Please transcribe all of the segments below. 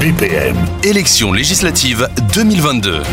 BPM. Élections législatives 2022.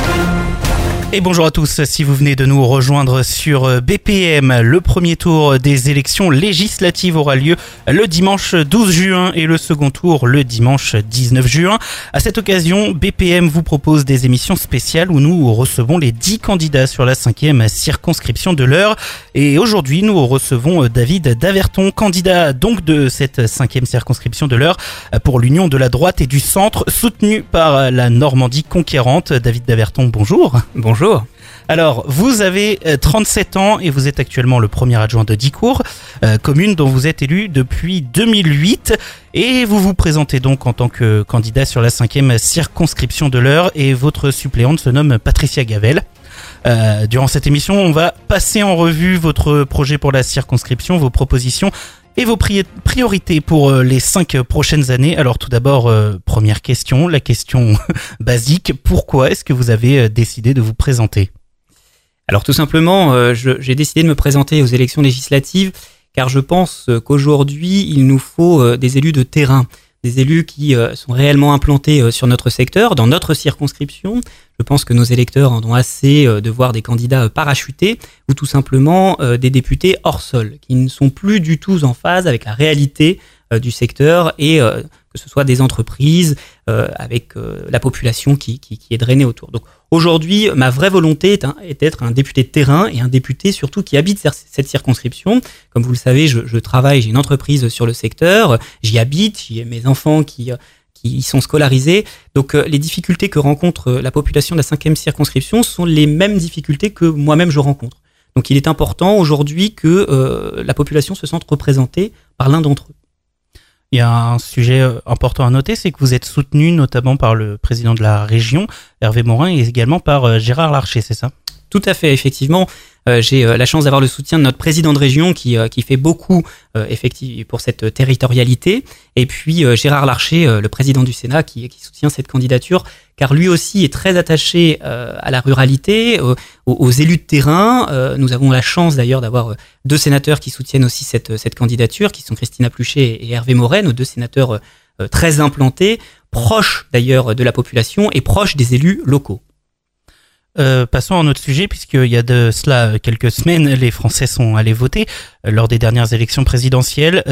Et bonjour à tous, si vous venez de nous rejoindre sur BPM, le premier tour des élections législatives aura lieu le dimanche 12 juin et le second tour le dimanche 19 juin. À cette occasion, BPM vous propose des émissions spéciales où nous recevons les 10 candidats sur la 5e circonscription de l'Eure. Et aujourd'hui, nous recevons David Daverton, candidat donc de cette 5e circonscription de l'Eure pour l'Union de la droite et du centre, soutenu par la Normandie conquérante. David Daverton, bonjour. Bonjour. Alors, vous avez 37 ans et vous êtes actuellement le premier adjoint de Dicourt, commune dont vous êtes élu depuis 2008. Et vous vous présentez donc en tant que candidat sur la 5e circonscription de l'Eure et votre suppléante se nomme Patricia Gavel. Durant cette émission, on va passer en revue votre projet pour la circonscription, vos propositions et vos priorités pour les 5 prochaines années. Alors tout d'abord, première question, la question basique, pourquoi est-ce que vous avez décidé de vous présenter ? Alors tout simplement, j'ai décidé de me présenter aux élections législatives car je pense qu'aujourd'hui, il nous faut des élus de terrain, des élus qui sont réellement implantés sur notre secteur, dans notre circonscription. Je pense que nos électeurs en ont assez de voir des candidats parachutés ou tout simplement des députés hors sol, qui ne sont plus du tout en phase avec la réalité du secteur et que ce soit des entreprises avec la population qui est drainée autour. Donc aujourd'hui, ma vraie volonté est d'être un député de terrain et un député surtout qui habite cette circonscription. Comme vous le savez, je travaille, j'ai une entreprise sur le secteur, j'y habite, j'ai mes enfants qui y sont scolarisés. Donc les difficultés que rencontre la population de la 5e circonscription sont les mêmes difficultés que moi-même je rencontre. Donc il est important aujourd'hui que la population se sente représentée par l'un d'entre eux. Il y a un sujet important à noter, c'est que vous êtes soutenu notamment par le président de la région, Hervé Morin, et également par Gérard Larcher, c'est ça ? Tout à fait, effectivement. J'ai la chance d'avoir le soutien de notre président de région qui fait beaucoup effectivement pour cette territorialité. Et puis Gérard Larcher, le président du Sénat, qui soutient cette candidature, car lui aussi est très attaché à la ruralité, aux élus de terrain. Nous avons la chance d'ailleurs d'avoir 2 sénateurs qui soutiennent aussi cette candidature, qui sont Christina Pluchet et Hervé Morin, nos 2 sénateurs très implantés, proches d'ailleurs de la population et proches des élus locaux. Passons à un autre sujet, puisqu'il y a de cela quelques semaines, les Français sont allés voter lors des dernières élections présidentielles.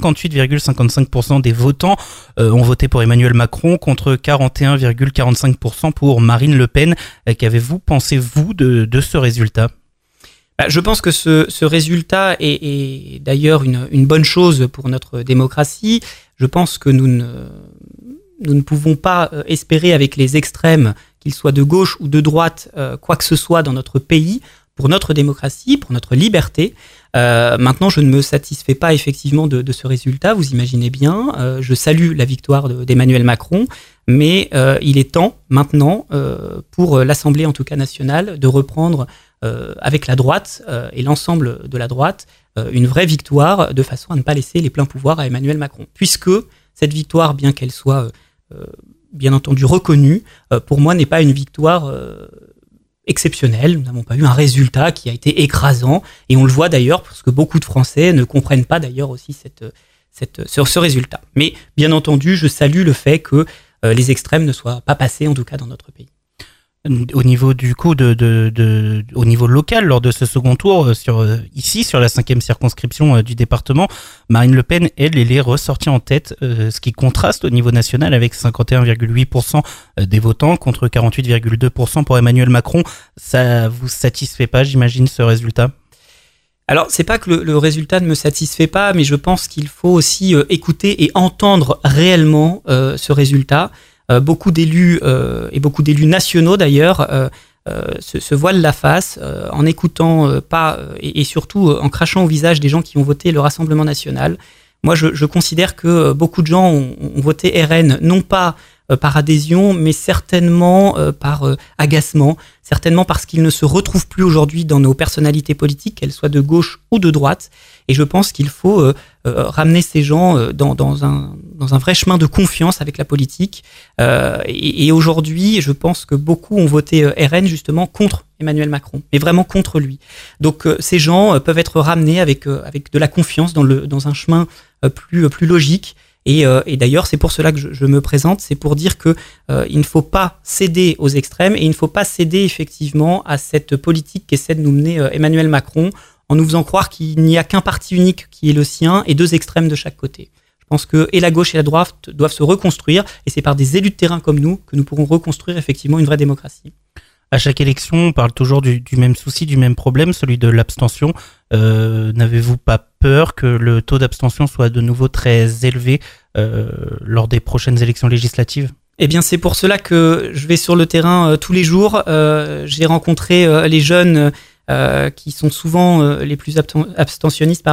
58,55% des votants ont voté pour Emmanuel Macron contre 41,45% pour Marine Le Pen. Qu'avez-vous pensé, vous, de ce résultat ? Je pense que ce résultat est d'ailleurs une bonne chose pour notre démocratie. Je pense que nous ne pouvons pas espérer avec les extrêmes, qu'ils soient de gauche ou de droite, quoi que ce soit dans notre pays, pour notre démocratie, pour notre liberté. Maintenant, je ne me satisfais pas effectivement de ce résultat, vous imaginez bien. Je salue la victoire d'Emmanuel Macron, mais il est temps maintenant pour l'Assemblée, en tout cas nationale, de reprendre avec la droite et l'ensemble de la droite une vraie victoire, de façon à ne pas laisser les pleins pouvoirs à Emmanuel Macron. Puisque cette victoire, bien qu'elle soit bien entendu reconnue, pour moi n'est pas une victoire exceptionnelle. Nous n'avons pas eu un résultat qui a été écrasant, et on le voit d'ailleurs parce que beaucoup de Français ne comprennent pas d'ailleurs aussi ce résultat. Mais bien entendu, je salue le fait que les extrêmes ne soient pas passés, en tout cas dans notre pays. Au niveau du coup au niveau local, lors de ce second tour, ici sur la 5e circonscription du département, Marine Le Pen, elle est ressortie en tête, ce qui contraste au niveau national avec 51,8% des votants contre 48,2% pour Emmanuel Macron. Ça vous satisfait pas, j'imagine, ce résultat ? Alors, c'est pas que le résultat ne me satisfait pas, mais je pense qu'il faut aussi écouter et entendre réellement ce résultat. Beaucoup d'élus et beaucoup d'élus nationaux d'ailleurs se voilent la face en n'écoutant pas et surtout en crachant au visage des gens qui ont voté le Rassemblement national. Moi, je considère que beaucoup de gens ont voté RN, non pas par adhésion, mais certainement par agacement, certainement parce qu'ils ne se retrouvent plus aujourd'hui dans nos personnalités politiques, qu'elles soient de gauche ou de droite. Et je pense qu'il faut ramener ces gens dans un vrai chemin de confiance avec la politique. Et aujourd'hui, je pense que beaucoup ont voté RN justement contre Emmanuel Macron, mais vraiment contre lui. Donc ces gens peuvent être ramenés avec de la confiance dans un chemin plus logique. Et d'ailleurs, c'est pour cela que je me présente, c'est pour dire que il ne faut pas céder aux extrêmes et il ne faut pas céder effectivement à cette politique qu'essaie de nous mener Emmanuel Macron en nous faisant croire qu'il n'y a qu'un parti unique qui est le sien et 2 extrêmes de chaque côté. Je pense que et la gauche et la droite doivent se reconstruire et c'est par des élus de terrain comme nous que nous pourrons reconstruire effectivement une vraie démocratie. À chaque élection, on parle toujours du même souci, du même problème, celui de l'abstention. N'avez-vous pas peur que le taux d'abstention soit de nouveau très élevé lors des prochaines élections législatives ? Eh bien, c'est pour cela que je vais sur le terrain tous les jours. J'ai rencontré les jeunes qui sont souvent les plus abstentionnistes,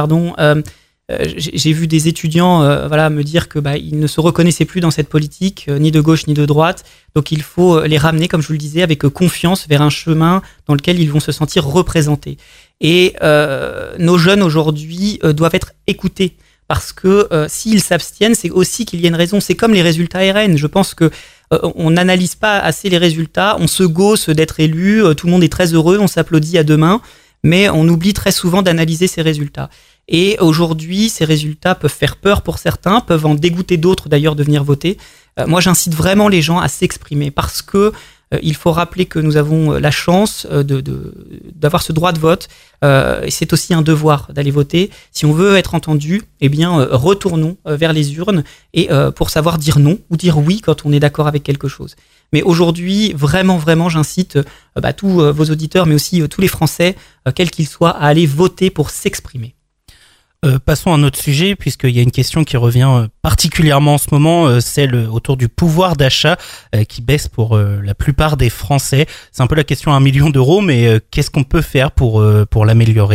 j'ai vu des étudiants me dire que ils ne se reconnaissaient plus dans cette politique, ni de gauche ni de droite. Donc il faut les ramener, comme je vous le disais, avec confiance vers un chemin dans lequel ils vont se sentir représentés. Et nos jeunes aujourd'hui doivent être écoutés. Parce que s'ils s'abstiennent, c'est aussi qu'il y a une raison. C'est comme les résultats RN. Je pense que on n'analyse pas assez les résultats. On se gausse d'être élu. Tout le monde est très heureux. On s'applaudit à deux mains. Mais on oublie très souvent d'analyser ces résultats. Et aujourd'hui, ces résultats peuvent faire peur pour certains, peuvent en dégoûter d'autres d'ailleurs de venir voter. Moi, j'incite vraiment les gens à s'exprimer parce que il faut rappeler que nous avons la chance d'avoir ce droit de vote et c'est aussi un devoir d'aller voter. Si on veut être entendu, eh bien, retournons vers les urnes et pour savoir dire non ou dire oui quand on est d'accord avec quelque chose. Mais aujourd'hui, vraiment, j'incite tous vos auditeurs, mais aussi tous les Français, quels qu'ils soient, à aller voter pour s'exprimer. Passons à un autre sujet, puisqu'il y a une question qui revient particulièrement en ce moment, celle autour du pouvoir d'achat qui baisse pour la plupart des Français. C'est un peu la question à 1 million d'euros, mais qu'est-ce qu'on peut faire pour l'améliorer ?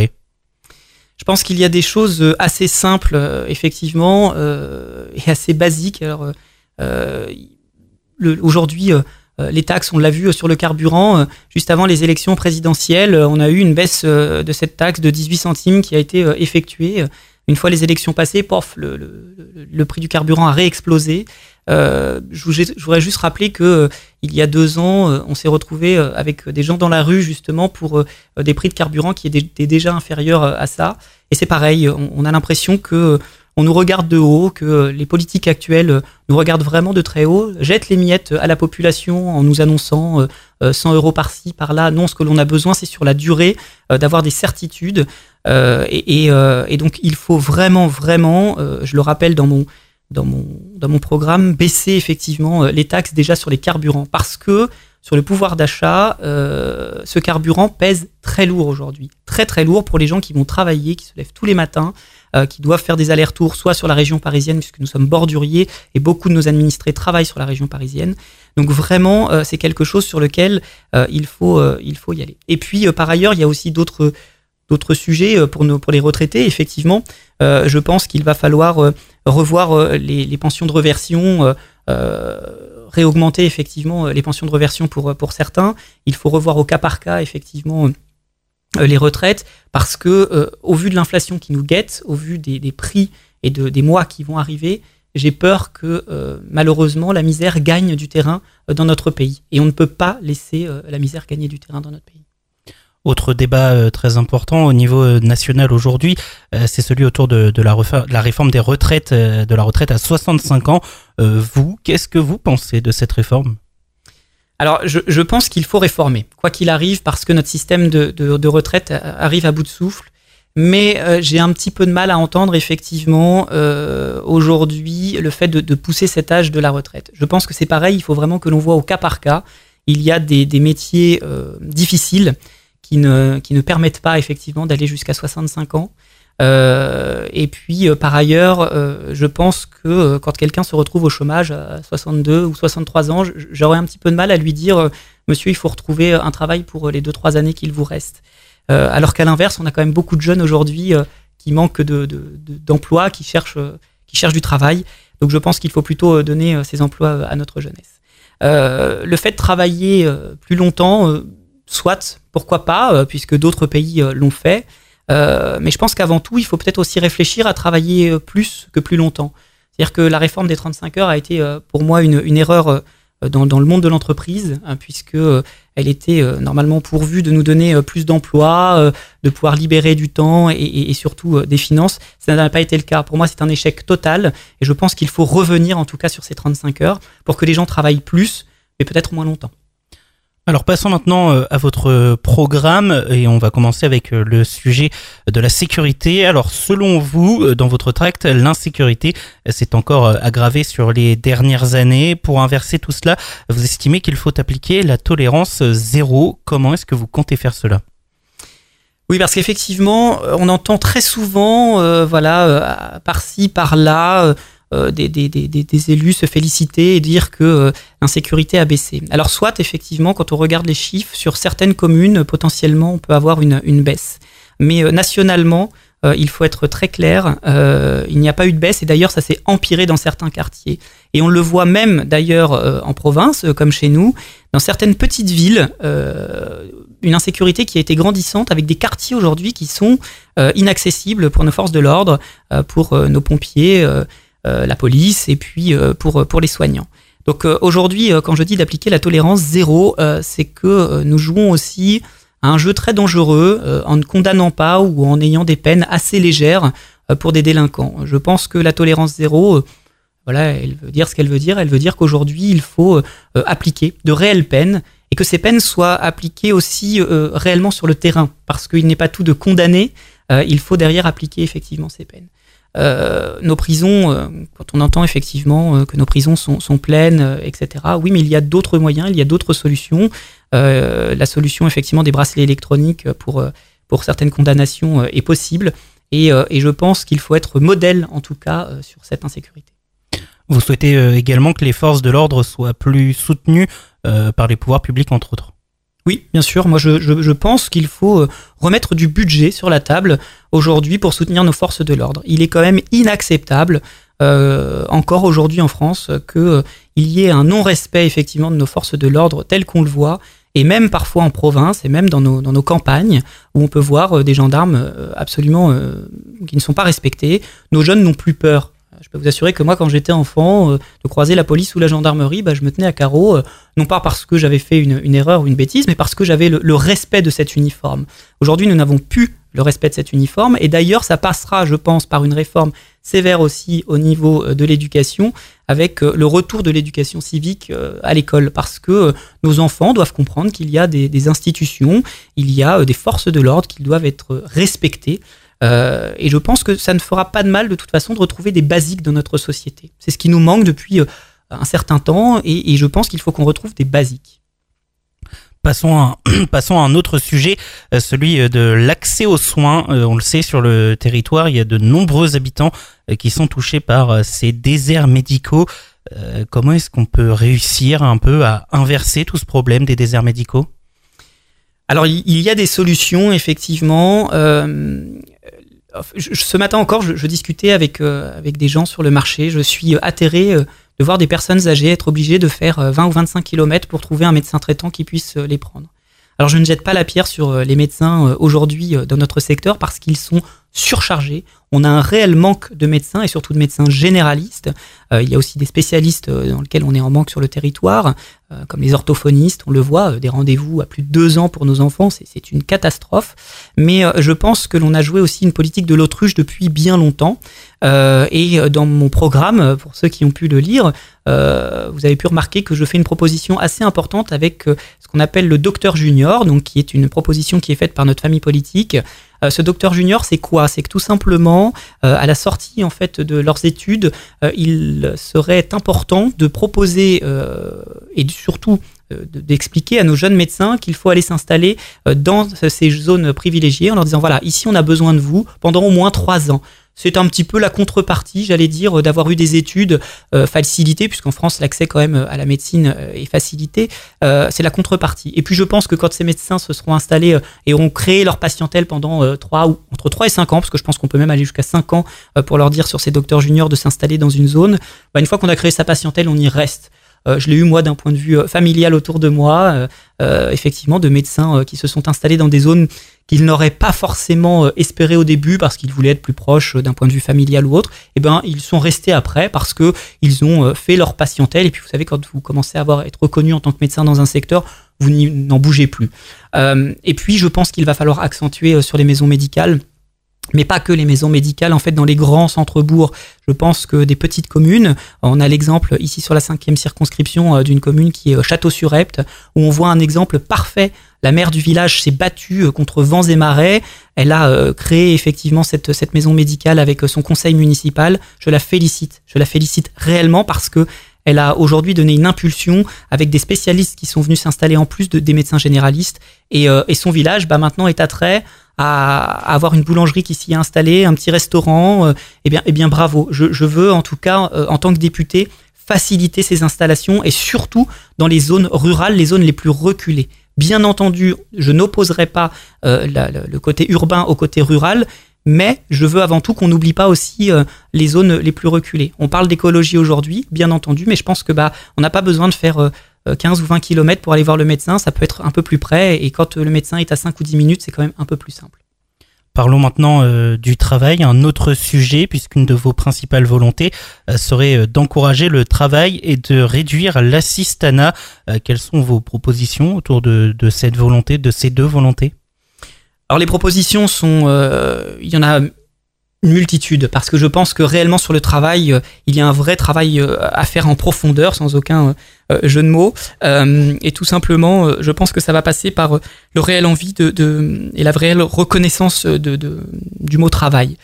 Je pense qu'il y a des choses assez simples, effectivement, et assez basiques. Alors, aujourd'hui, les taxes, on l'a vu sur le carburant, juste avant les élections présidentielles, on a eu une baisse de cette taxe de 18 centimes qui a été effectuée. Une fois les élections passées, le prix du carburant a réexplosé. Je voudrais juste rappeler que il y a 2 ans, on s'est retrouvé avec des gens dans la rue justement pour des prix de carburant qui étaient déjà inférieurs à ça. Et c'est pareil, on a l'impression que on nous regarde de haut, que les politiques actuelles nous regardent vraiment de très haut, jettent les miettes à la population en nous annonçant 100 euros par-ci, par-là. Non, ce que l'on a besoin, c'est sur la durée d'avoir des certitudes. Et donc, il faut vraiment, je le rappelle dans mon programme, baisser effectivement les taxes déjà sur les carburants. Parce que sur le pouvoir d'achat, ce carburant pèse très lourd aujourd'hui. Très lourd pour les gens qui vont travailler, qui se lèvent tous les matins, qui doivent faire des allers-retours soit sur la région parisienne, puisque nous sommes borduriers, et beaucoup de nos administrés travaillent sur la région parisienne. Donc vraiment, c'est quelque chose sur lequel il faut y aller. Et puis, par ailleurs, il y a aussi d'autres sujets pour les retraités. Effectivement, je pense qu'il va falloir revoir les pensions de réversion, réaugmenter effectivement les pensions de réversion pour certains. Il faut revoir au cas par cas effectivement les retraites parce que au vu de l'inflation qui nous guette, au vu des prix et des mois qui vont arriver, j'ai peur que malheureusement la misère gagne du terrain dans notre pays et on ne peut pas laisser la misère gagner du terrain dans notre pays. Autre débat très important au niveau national aujourd'hui, c'est celui autour de la réforme des retraites, de la retraite à 65 ans. Qu'est-ce que vous pensez de cette réforme ? Alors, je pense qu'il faut réformer, quoi qu'il arrive, parce que notre système de retraite arrive à bout de souffle. Mais j'ai un petit peu de mal à entendre, effectivement, aujourd'hui, le fait de pousser cet âge de la retraite. Je pense que c'est pareil, il faut vraiment que l'on voit au cas par cas. Il y a des métiers difficiles qui ne permettent pas, effectivement, d'aller jusqu'à 65 ans. Et puis, par ailleurs, je pense que quand quelqu'un se retrouve au chômage à 62 ou 63 ans, j'aurais un petit peu de mal à lui dire « Monsieur, il faut retrouver un travail pour les 2-3 années qu'il vous reste ». Alors qu'à l'inverse, on a quand même beaucoup de jeunes aujourd'hui qui manquent d'emploi, qui cherchent du travail. Donc je pense qu'il faut plutôt donner ces emplois à notre jeunesse. Le fait de travailler plus longtemps, soit, pourquoi pas, puisque d'autres pays l'ont fait. Mais je pense qu'avant tout, il faut peut-être aussi réfléchir à travailler plus que plus longtemps. C'est-à-dire que la réforme des 35 heures a été pour moi une erreur dans le monde de l'entreprise, puisque elle était normalement pourvue de nous donner plus d'emplois, de pouvoir libérer du temps et surtout des finances. Ça n'a pas été le cas. Pour moi, c'est un échec total et je pense qu'il faut revenir en tout cas sur ces 35 heures pour que les gens travaillent plus, mais peut-être moins longtemps. Alors passons maintenant à votre programme et on va commencer avec le sujet de la sécurité. Alors selon vous, dans votre tract, l'insécurité s'est encore aggravée sur les dernières années. Pour inverser tout cela, vous estimez qu'il faut appliquer la tolérance zéro. Comment est-ce que vous comptez faire cela ? Oui, parce qu'effectivement, on entend très souvent, par-ci, par-là, des élus se féliciter et dire que l'insécurité a baissé. Alors soit effectivement, quand on regarde les chiffres, sur certaines communes, potentiellement, on peut avoir une baisse. Mais nationalement, il faut être très clair, il n'y a pas eu de baisse et d'ailleurs ça s'est empiré dans certains quartiers. Et on le voit même d'ailleurs en province, comme chez nous, dans certaines petites villes, une insécurité qui a été grandissante avec des quartiers aujourd'hui qui sont inaccessibles pour nos forces de l'ordre, pour nos pompiers, la police et puis pour les soignants. Donc aujourd'hui, quand je dis d'appliquer la tolérance zéro, c'est que nous jouons aussi à un jeu très dangereux en ne condamnant pas ou en ayant des peines assez légères pour des délinquants. Je pense que la tolérance zéro, elle veut dire ce qu'elle veut dire. Elle veut dire qu'aujourd'hui, il faut appliquer de réelles peines et que ces peines soient appliquées aussi réellement sur le terrain, parce qu'il n'est pas tout de condamner, il faut derrière appliquer effectivement ces peines. Nos prisons, quand on entend effectivement que nos prisons sont pleines, etc. Oui, mais il y a d'autres moyens, il y a d'autres solutions. La solution effectivement des bracelets électroniques pour certaines condamnations est possible. Et je pense qu'il faut être modèle en tout cas sur cette insécurité. Vous souhaitez également que les forces de l'ordre soient plus soutenues par les pouvoirs publics, entre autres. Oui, bien sûr. Moi, je pense qu'il faut remettre du budget sur la table aujourd'hui pour soutenir nos forces de l'ordre. Il est quand même inacceptable, encore aujourd'hui en France, qu'il y ait un non-respect effectivement de nos forces de l'ordre tel qu'on le voit, et même parfois en province, et même dans nos campagnes, où on peut voir des gendarmes absolument qui ne sont pas respectés. Nos jeunes n'ont plus peur. Je peux vous assurer que moi, quand j'étais enfant, de croiser la police ou la gendarmerie, je me tenais à carreau, non pas parce que j'avais fait une erreur ou une bêtise, mais parce que j'avais le respect de cet uniforme. Aujourd'hui, nous n'avons plus le respect de cet uniforme, et d'ailleurs, ça passera, je pense, par une réforme sévère aussi au niveau de l'éducation, avec le retour de l'éducation civique à l'école, parce que nos enfants doivent comprendre qu'il y a des institutions, il y a des forces de l'ordre qui doivent être respectées. Et je pense que ça ne fera pas de mal de toute façon de retrouver des basiques dans notre société. C'est ce qui nous manque depuis un certain temps et je pense qu'il faut qu'on retrouve des basiques. Passons à un autre sujet, celui de l'accès aux soins. On le sait, sur le territoire, il y a de nombreux habitants qui sont touchés par ces déserts médicaux. Comment est-ce qu'on peut réussir un peu à inverser tout ce problème des déserts médicaux ? Alors, il y a des solutions, effectivement. Ce matin encore, je discutais avec des gens sur le marché. Je suis atterré de voir des personnes âgées être obligées de faire 20 ou 25 km pour trouver un médecin traitant qui puisse les prendre. Alors, je ne jette pas la pierre sur les médecins aujourd'hui dans notre secteur parce qu'ils sont surchargés. On a un réel manque de médecins et surtout de médecins généralistes. Il y a aussi des spécialistes dans lesquels on est en manque sur le territoire, comme les orthophonistes. On le voit, des rendez-vous à plus de 2 ans pour nos enfants, c'est une catastrophe. Mais je pense que l'on a joué aussi une politique de l'autruche depuis bien longtemps. Et dans mon programme, pour ceux qui ont pu le lire, vous avez pu remarquer que je fais une proposition assez importante avec ce qu'on appelle le docteur junior, donc qui est une proposition qui est faite par notre famille politique. Ce docteur junior, c'est quoi ? C'est que tout simplement, à la sortie en fait de leurs études, il serait important de proposer et surtout d'expliquer à nos jeunes médecins qu'il faut aller s'installer dans ces zones privilégiées en leur disant voilà, ici on a besoin de vous pendant au moins 3 ans. C'est un petit peu la contrepartie, j'allais dire, d'avoir eu des études facilitées, puisqu'en France, l'accès quand même à la médecine est facilité. C'est la contrepartie. Et puis, je pense que quand ces médecins se seront installés et auront créé leur patientèle pendant entre 3 et 5 ans, parce que je pense qu'on peut même aller jusqu'à 5 ans pour leur dire sur ces docteurs juniors de s'installer dans une zone, une fois qu'on a créé sa patientèle, on y reste. Je l'ai eu moi d'un point de vue familial autour de moi, effectivement de médecins qui se sont installés dans des zones qu'ils n'auraient pas forcément espéré au début parce qu'ils voulaient être plus proches d'un point de vue familial ou autre. Et ben ils sont restés après parce que ils ont fait leur patientèle. Et puis vous savez, quand vous commencez à être reconnu en tant que médecin dans un secteur, vous n'en bougez plus. Et puis je pense qu'il va falloir accentuer sur les maisons médicales. Mais pas que les maisons médicales, en fait, dans les grands centres-bourgs. Je pense que des petites communes, on a l'exemple ici sur la 5e circonscription d'une commune qui est Château-sur-Epte, où on voit un exemple parfait. La maire du village s'est battue contre vents et marées. Elle a créé effectivement cette maison médicale avec son conseil municipal. Je la félicite réellement parce que elle a aujourd'hui donné une impulsion avec des spécialistes qui sont venus s'installer en plus des médecins généralistes. Et son village, maintenant, est attrait à avoir une boulangerie qui s'y est installée, un petit restaurant. Eh bien, bravo. Je veux, en tout cas, en tant que député, faciliter ces installations et surtout dans les zones rurales, les zones les plus reculées. Bien entendu, je n'opposerai pas le côté urbain au côté rural, mais je veux avant tout qu'on n'oublie pas aussi les zones les plus reculées. On parle d'écologie aujourd'hui, bien entendu, mais je pense que on n'a pas besoin de faire 15 ou 20 km pour aller voir le médecin. Ça peut être un peu plus près, et quand le médecin est à 5 ou 10 minutes, c'est quand même un peu plus simple. Parlons maintenant du travail, un autre sujet, puisqu'une de vos principales volontés serait d'encourager le travail et de réduire l'assistanat. Quelles sont vos propositions autour de cette volonté, de ces deux volontés ? Alors les propositions sont, il y en a une multitude, parce que je pense que réellement sur le travail, il y a un vrai travail à faire en profondeur, sans aucun jeu de mots, et tout simplement, je pense que ça va passer par le réel envie et la réelle reconnaissance du mot travail.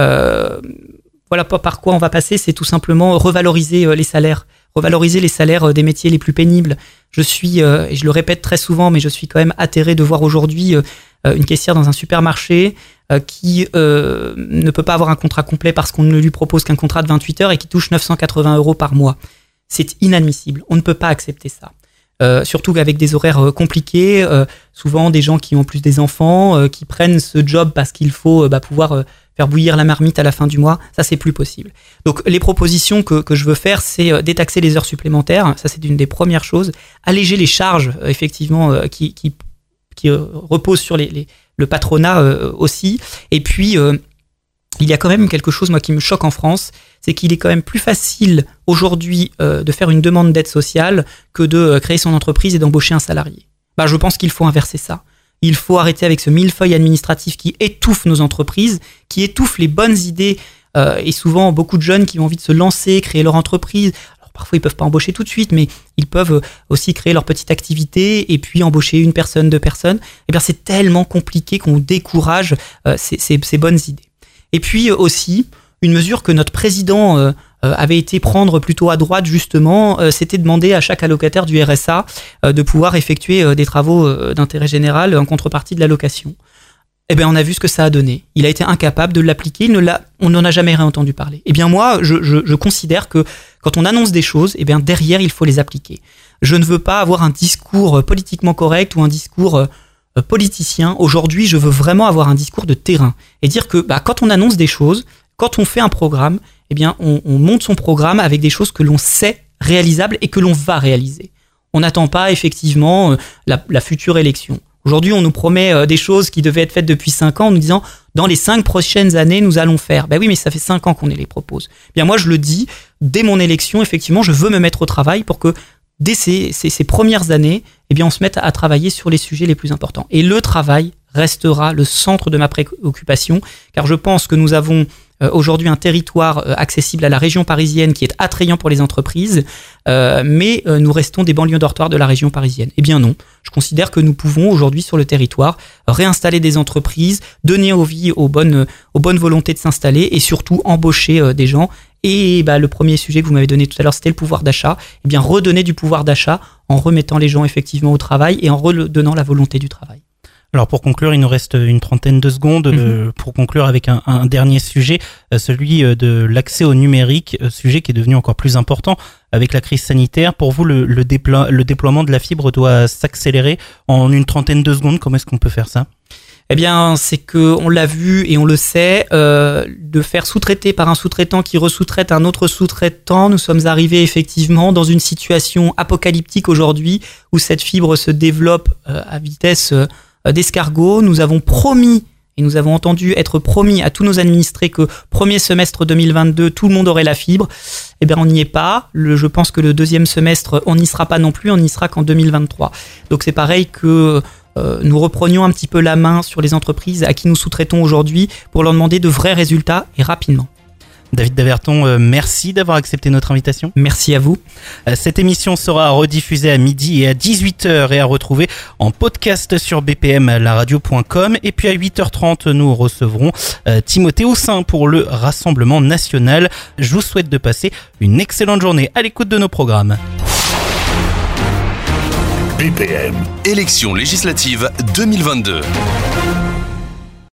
Voilà par quoi on va passer, c'est tout simplement revaloriser les salaires. Revaloriser les salaires des métiers les plus pénibles. Je suis, et je le répète très souvent, mais je suis quand même atterré de voir aujourd'hui une caissière dans un supermarché qui ne peut pas avoir un contrat complet parce qu'on ne lui propose qu'un contrat de 28 heures et qui touche 980 € par mois. C'est inadmissible. On ne peut pas accepter ça. Surtout qu'avec des horaires compliqués, souvent des gens qui ont plus des enfants, qui prennent ce job parce qu'il faut pouvoir faire bouillir la marmite à la fin du mois, ça c'est plus possible. Donc les propositions que je veux faire, c'est détaxer les heures supplémentaires, ça c'est une des premières choses, alléger les charges effectivement qui reposent sur le patronat aussi, et puis il y a quand même quelque chose moi qui me choque en France, c'est qu'il est quand même plus facile aujourd'hui de faire une demande d'aide sociale que de créer son entreprise et d'embaucher un salarié. Je pense qu'il faut inverser ça. Il faut arrêter avec ce millefeuille administratif qui étouffe nos entreprises, qui étouffe les bonnes idées, et souvent beaucoup de jeunes qui ont envie de se lancer, créer leur entreprise. Alors parfois ils peuvent pas embaucher tout de suite, mais ils peuvent aussi créer leur petite activité et puis embaucher une personne, 2 personnes. Eh bien c'est tellement compliqué qu'on décourage ces bonnes idées. Et puis aussi, une mesure que notre président avait été prendre plutôt à droite justement, c'était demander à chaque allocataire du RSA de pouvoir effectuer des travaux d'intérêt général en contrepartie de l'allocation. Eh bien, on a vu ce que ça a donné. Il a été incapable de l'appliquer, on n'en a jamais réentendu parler. Eh bien, moi, je considère que quand on annonce des choses, eh bien, derrière, il faut les appliquer. Je ne veux pas avoir un discours politiquement correct ou un discours politicien. Aujourd'hui, je veux vraiment avoir un discours de terrain et dire que quand on annonce des choses, quand on fait un programme, eh bien, on monte son programme avec des choses que l'on sait réalisables et que l'on va réaliser. On n'attend pas effectivement la future élection. Aujourd'hui, on nous promet des choses qui devaient être faites depuis 5 ans en nous disant dans les 5 prochaines années, nous allons faire. Oui, mais ça fait 5 ans qu'on les propose. Bien, moi, je le dis, dès mon élection, effectivement, je veux me mettre au travail pour que dès ces premières années, eh bien, on se mette à travailler sur les sujets les plus importants. Et le travail restera le centre de ma préoccupation, car je pense que nous avons aujourd'hui un territoire accessible à la région parisienne qui est attrayant pour les entreprises, mais nous restons des banlieues dortoirs de la région parisienne. Eh bien non, je considère que nous pouvons aujourd'hui sur le territoire réinstaller des entreprises, donner envie aux bonnes volontés de s'installer et surtout embaucher des gens. Et le premier sujet que vous m'avez donné tout à l'heure, c'était le pouvoir d'achat. Eh bien redonner du pouvoir d'achat en remettant les gens effectivement au travail et en redonnant la volonté du travail. Alors pour conclure, il nous reste une trentaine de secondes pour conclure avec un dernier sujet, celui de l'accès au numérique, sujet qui est devenu encore plus important avec la crise sanitaire. Pour vous, le déploiement de la fibre doit s'accélérer en une trentaine de secondes. Comment est-ce qu'on peut faire ça ? Eh bien, c'est que on l'a vu et on le sait, de faire sous-traiter par un sous-traitant qui ressous-traite un autre sous-traitant, nous sommes arrivés effectivement dans une situation apocalyptique aujourd'hui où cette fibre se développe à vitesse d'escargot. Nous avons promis et nous avons entendu être promis à tous nos administrés que premier semestre 2022, tout le monde aurait la fibre. Eh bien, on n'y est pas. Je pense que le deuxième semestre, on n'y sera pas non plus, on n'y sera qu'en 2023. Donc c'est pareil que nous reprenions un petit peu la main sur les entreprises à qui nous sous-traitons aujourd'hui pour leur demander de vrais résultats et rapidement. David Daverton, merci d'avoir accepté notre invitation. Merci à vous. Cette émission sera rediffusée à midi et à 18h et à retrouver en podcast sur bpmlaradio.com. Et puis à 8h30, nous recevrons Timothée Houssin pour le Rassemblement National. Je vous souhaite de passer une excellente journée à l'écoute de nos programmes. BPM, élection législative 2022.